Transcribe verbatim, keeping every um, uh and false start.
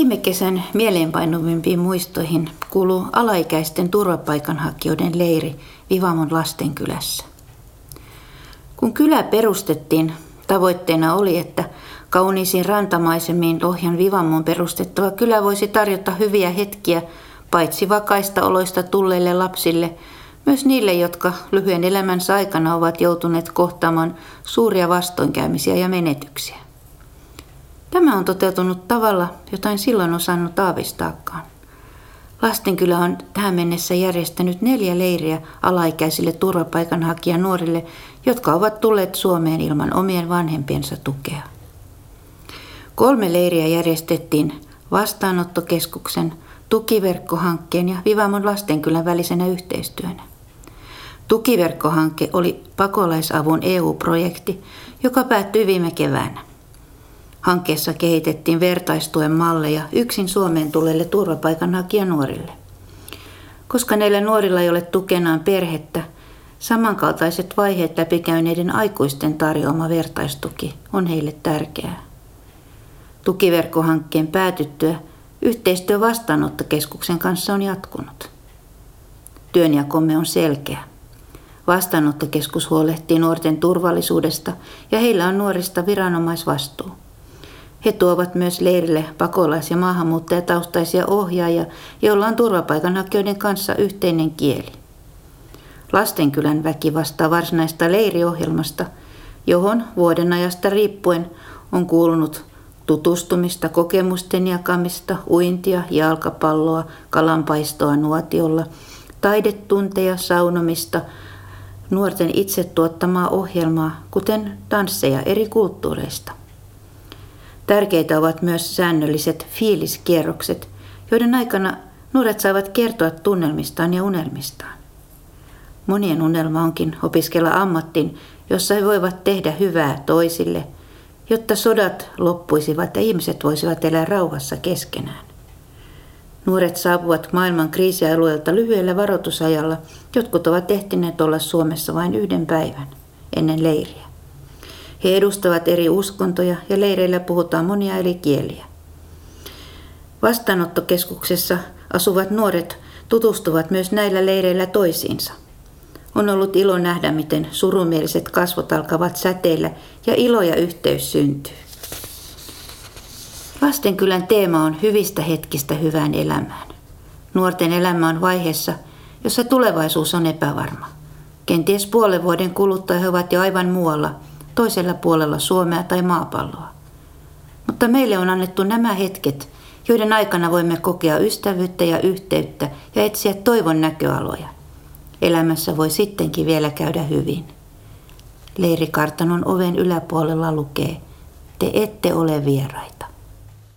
Viime kesän mieleenpainuvimpiin muistoihin kuuluu alaikäisten turvapaikanhakijoiden leiri Vivamon Lastenkylässä. Kun kylä perustettiin, tavoitteena oli, että kauniisiin rantamaisemiin Lohjan Vivamon perustettava kylä voisi tarjota hyviä hetkiä paitsi vakaista oloista tulleille lapsille, myös niille, jotka lyhyen elämänsä aikana ovat joutuneet kohtaamaan suuria vastoinkäymisiä ja menetyksiä. Tämä on toteutunut tavalla, jota en silloin osannut aavistaakaan. Lastenkylä on tähän mennessä järjestänyt neljä leiriä alaikäisille turvapaikanhakijanuorille, jotka ovat tulleet Suomeen ilman omien vanhempiensa tukea. Kolme leiriä järjestettiin vastaanottokeskuksen, tukiverkkohankkeen ja Vivamon Lastenkylän välisenä yhteistyönä. Tukiverkkohanke oli pakolaisavun E U-projekti, joka päättyi viime keväänä. Hankkeessa kehitettiin vertaistuen malleja yksin Suomeen tulleille turvapaikanhakijanuorille. Koska näillä nuorilla ei ole tukenaan perhettä, samankaltaiset vaiheet läpikäyneiden aikuisten tarjoama vertaistuki on heille tärkeää. Tukiverkkohankkeen päätyttyä yhteistyö vastaanottokeskuksen kanssa on jatkunut. Työnjakomme on selkeä. Vastaanottokeskus huolehtii nuorten turvallisuudesta ja heillä on nuorista viranomaisvastuu. He tuovat myös leirille pakolais- ja maahanmuuttajataustaisia ohjaajia, joilla on turvapaikanhakijoiden kanssa yhteinen kieli. Lastenkylän väki vastaa varsinaista leiriohjelmasta, johon vuoden ajasta riippuen on kuulunut tutustumista, kokemusten jakamista, uintia, jalkapalloa, kalanpaistoa nuotiolla, taidetunteja, saunomista, nuorten itse tuottamaa ohjelmaa, kuten tansseja eri kulttuureista. Tärkeitä ovat myös säännölliset fiiliskierrokset, joiden aikana nuoret saavat kertoa tunnelmistaan ja unelmistaan. Monien unelma onkin opiskella ammattiin, jossa he voivat tehdä hyvää toisille, jotta sodat loppuisivat ja ihmiset voisivat elää rauhassa keskenään. Nuoret saapuvat maailman kriisialueelta lyhyellä varoitusajalla. Jotkut ovat ehtineet olla Suomessa vain yhden päivän ennen leiriä. He edustavat eri uskontoja ja leireillä puhutaan monia eri kieliä. Vastaanottokeskuksessa asuvat nuoret tutustuvat myös näillä leireillä toisiinsa. On ollut ilo nähdä, miten surumieliset kasvot alkavat säteillä ja ilo ja yhteys syntyy. Lastenkylän teema on hyvistä hetkistä hyvään elämään. Nuorten elämä on vaiheessa, jossa tulevaisuus on epävarma. Kenties puolen vuoden kuluttua he ovat jo aivan muualla, toisella puolella Suomea tai maapalloa. Mutta meille on annettu nämä hetket, joiden aikana voimme kokea ystävyyttä ja yhteyttä ja etsiä toivon näköaloja. Elämässä voi sittenkin vielä käydä hyvin. Leirikartanon oven yläpuolella lukee, te ette ole vieraita.